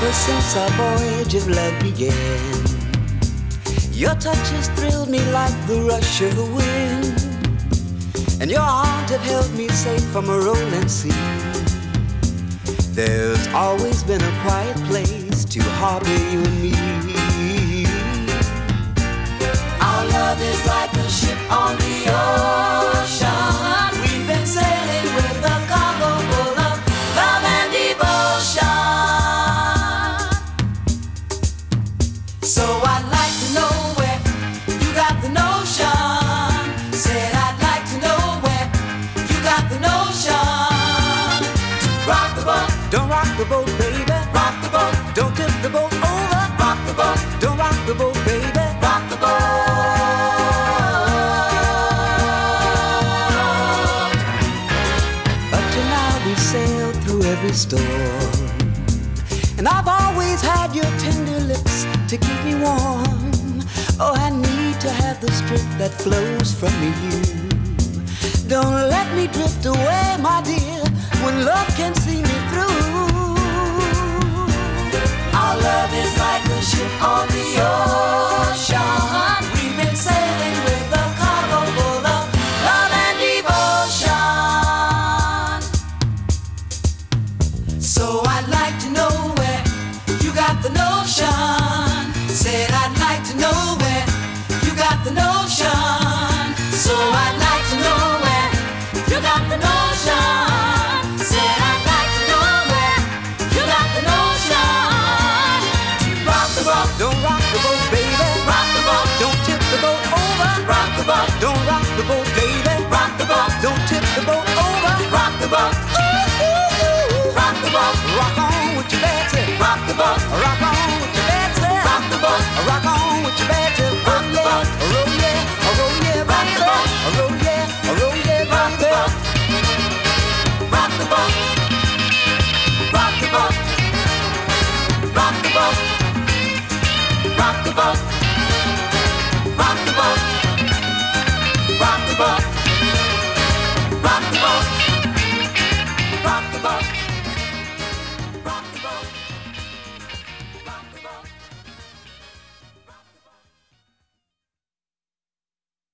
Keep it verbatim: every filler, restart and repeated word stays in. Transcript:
Ever since our voyage of love began, your touch has thrilled me like the rush of the wind, and your arms have held me safe from a rolling sea. There's always been a quiet place to harbor you and me. Our love is like a ship on the ocean. We've been sailing with a cargo full of love and devotion. So I'd like to know where you got the notion. Said I'd like to know where you got the notion. To rock the boat, don't rock the boat, baby. Rock the boat, don't tip the boat over. Rock the boat, don't rock the boat, baby. Rock the boat. Up to now we sailed through every storm, and I've always had your tender lips to keep me warm. Oh, I need to have the strength that flows from you. Don't let me drift away, my dear, when love can see me through. Our love is like a ship on the ocean. We've been sailing with a cargo full of love and devotion. So I'd like to know where you got the notion. Said I'd like to know where you got the notion. So I'd like to know where you got the notion.